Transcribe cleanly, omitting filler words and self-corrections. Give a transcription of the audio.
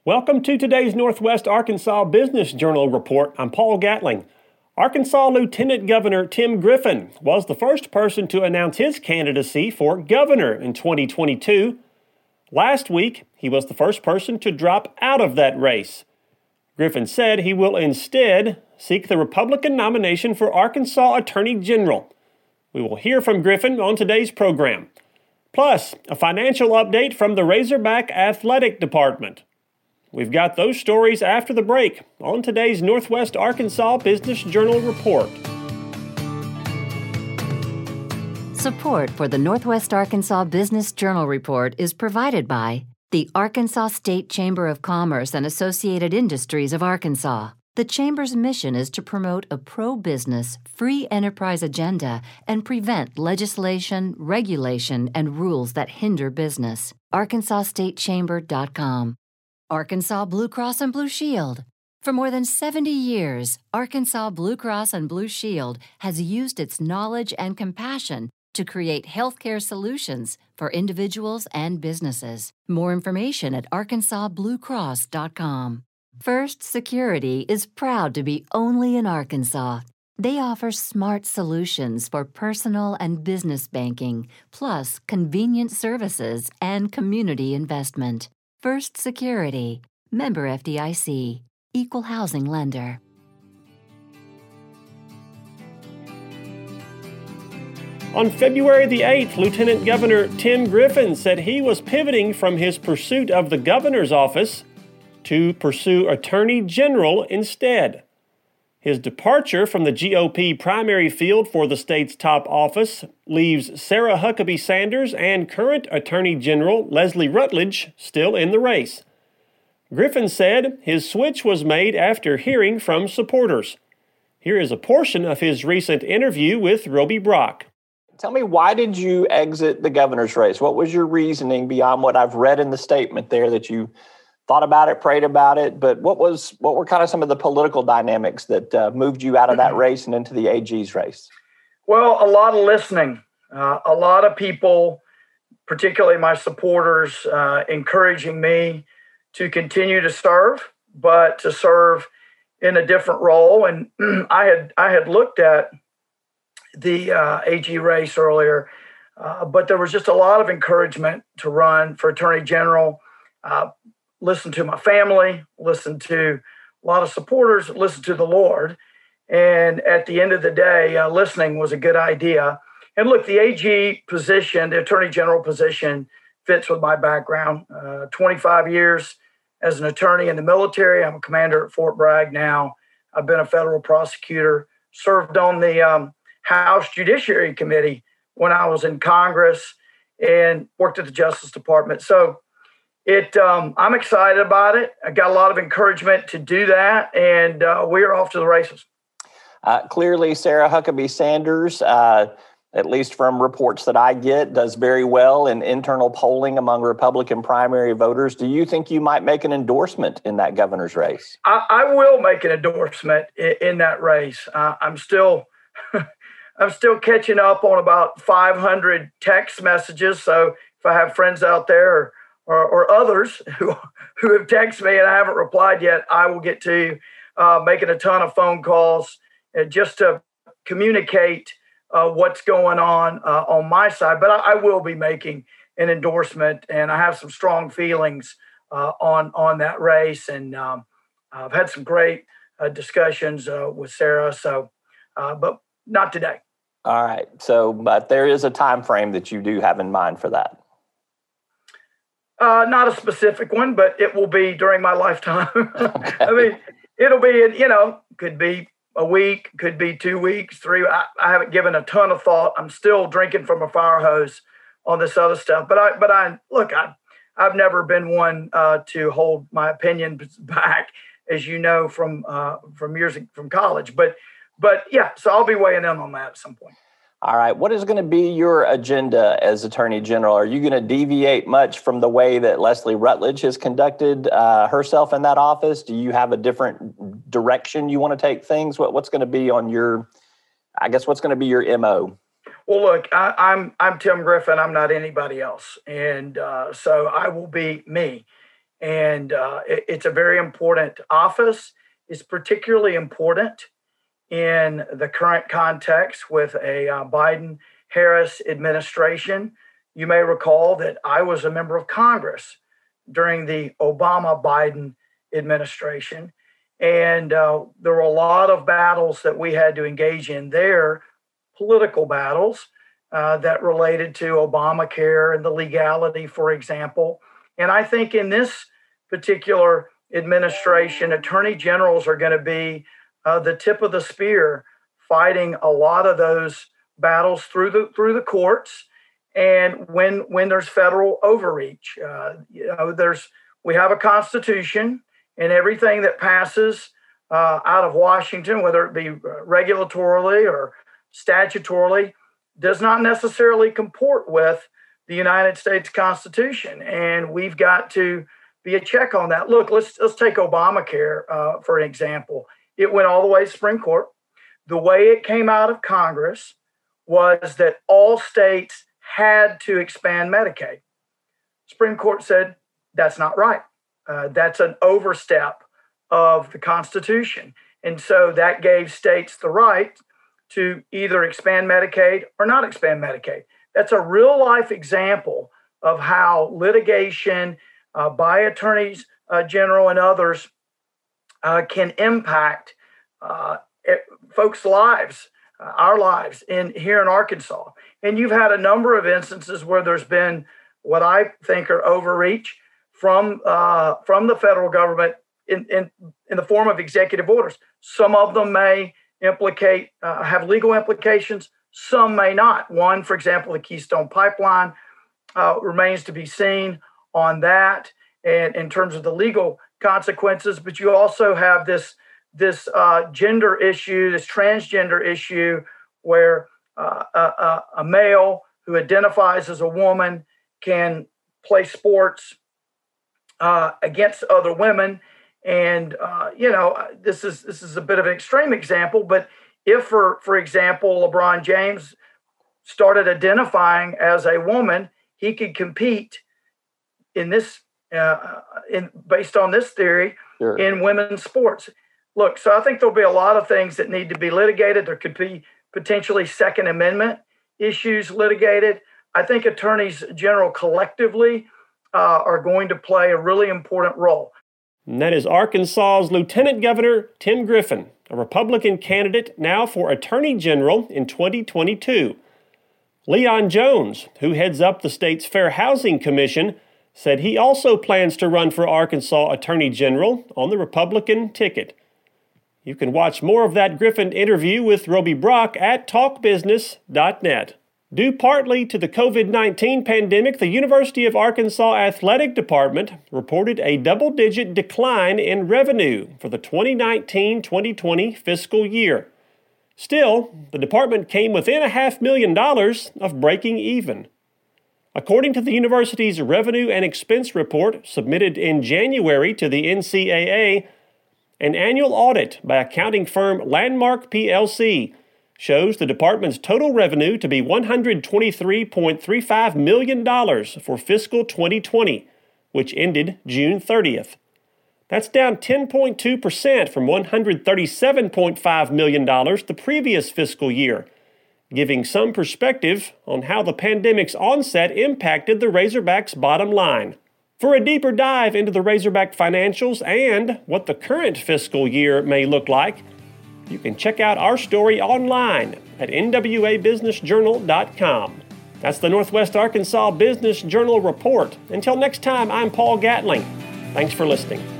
Welcome to today's Northwest Arkansas Business Journal report. I'm Paul Gatling. Arkansas Lieutenant Governor Tim Griffin was the first person to announce his candidacy for governor in 2022. Last week, he was the first person to drop out of that race. Griffin said he will instead seek the Republican nomination for Arkansas Attorney General. We will hear from Griffin on today's program. Plus, a financial update from the Razorback Athletic Department. We've got those stories after the break on today's Northwest Arkansas Business Journal report. Support for the Northwest Arkansas Business Journal report is provided by the Arkansas State Chamber of Commerce and Associated Industries of Arkansas. The Chamber's mission is to promote a pro-business, free enterprise agenda and prevent legislation, regulation, and rules that hinder business. ArkansasStateChamber.com. Arkansas Blue Cross and Blue Shield. For more than 70 years, Arkansas Blue Cross and Blue Shield has used its knowledge and compassion to create healthcare solutions for individuals and businesses. More information at ArkansasBlueCross.com. First Security is proud to be only in Arkansas. They offer smart solutions for personal and business banking, plus convenient services and community investment. First Security, member FDIC, equal housing lender. On February the 8th, Lieutenant Governor Tim Griffin said he was pivoting from his pursuit of the governor's office to pursue Attorney General instead. His departure from the GOP primary field for the state's top office leaves Sarah Huckabee Sanders and current Attorney General Leslie Rutledge still in the race. Griffin said his switch was made after hearing from supporters. Here is a portion of his recent interview with Roby Brock. Tell me, why did you exit the governor's race? What was your reasoning beyond what I've read in the statement there that you thought about it, prayed about it, but what were kind of some of the political dynamics that moved you out of that race and into the AG's race? Well, a lot of listening. A lot of people, particularly my supporters, encouraging me to continue to serve, but to serve in a different role. And I had looked at the AG race earlier, but there was just a lot of encouragement to run for Attorney General. Listen to my family, listen to a lot of supporters, listen to the Lord. And at the end of the day, listening was a good idea. And look, the AG position, the Attorney General position, fits with my background. 25 years as an attorney in the military. I'm a commander at Fort Bragg now. I've been a federal prosecutor, served on the House Judiciary Committee when I was in Congress, and worked at the Justice Department. So I'm excited about it. I got a lot of encouragement to do that, and we are off to the races. Clearly, Sarah Huckabee Sanders, at least from reports that I get, does very well in internal polling among Republican primary voters. Do you think you might make an endorsement in that governor's race? I will make an endorsement in that race. I'm still catching up on about 500 text messages. So if I have friends out there or others who have texted me and I haven't replied yet, I will get to making a ton of phone calls just to communicate what's going on my side. But I will be making an endorsement, and I have some strong feelings on that race. And I've had some great discussions with Sarah. So, but not today. All right. So, but there is a time frame that you do have in mind for that. Not a specific one, but it will be during my lifetime. Okay. I mean, it'll be, could be a week, could be 2 weeks, 3. I haven't given a ton of thought. I'm still drinking from a fire hose on this other stuff. But I've never been one to hold my opinion back, as you know, from years from college. But yeah, so I'll be weighing in on that at some point. All right. What is going to be your agenda as Attorney General? Are you going to deviate much from the way that Leslie Rutledge has conducted herself in that office? Do you have a different direction you want to take things? What's going to be on your, what's going to be your MO? Well, look, I'm Tim Griffin. I'm not anybody else. And so I will be me. And it's a very important office. It's particularly important in the current context with a Biden-Harris administration. You may recall that I was a member of Congress during the Obama-Biden administration. And there were a lot of battles that we had to engage in there, political battles that related to Obamacare and the legality, for example. And I think in this particular administration, attorney generals are going to be the tip of the spear, fighting a lot of those battles through the courts. And when there's federal overreach, we have a constitution, and everything that passes out of Washington, whether it be regulatorily or statutorily, does not necessarily comport with the United States Constitution. And we've got to be a check on that. Look, let's take Obamacare for an example. It went all the way to Supreme Court. The way it came out of Congress was that all states had to expand Medicaid. Supreme Court said that's not right. That's an overstep of the Constitution. And so that gave states the right to either expand Medicaid or not expand Medicaid. That's a real life example of how litigation by attorneys general and others can impact folks' lives, our lives here in Arkansas. And you've had a number of instances where there's been what I think are overreach from the federal government in the form of executive orders. Some of them may have legal implications. Some may not. One, for example, the Keystone Pipeline remains to be seen on that and in terms of the legal consequences. But you also have this gender issue, this transgender issue, where a male who identifies as a woman can play sports against other women. And this is a bit of an extreme example, but if, for example, LeBron James started identifying as a woman, he could compete in this, based on this theory, sure, in women's sports. Look, so I think there'll be a lot of things that need to be litigated. There could be potentially Second Amendment issues litigated. I think attorneys general collectively are going to play a really important role. And that is Arkansas's Lieutenant Governor Tim Griffin, a Republican candidate now for Attorney General in 2022. Leon Jones, who heads up the state's Fair Housing Commission, said he also plans to run for Arkansas Attorney General on the Republican ticket. You can watch more of that Griffin interview with Roby Brock at talkbusiness.net. Due partly to the COVID-19 pandemic, the University of Arkansas Athletic Department reported a double-digit decline in revenue for the 2019-2020 fiscal year. Still, the department came within $500,000 of breaking even. According to the university's Revenue and Expense Report submitted in January to the NCAA, an annual audit by accounting firm Landmark PLC shows the department's total revenue to be $123.35 million for fiscal 2020, which ended June 30th. That's down 10.2% from $137.5 million the previous fiscal year, giving some perspective on how the pandemic's onset impacted the Razorbacks' bottom line. For a deeper dive into the Razorback financials and what the current fiscal year may look like, you can check out our story online at nwabusinessjournal.com. That's the Northwest Arkansas Business Journal Report. Until next time, I'm Paul Gatling. Thanks for listening.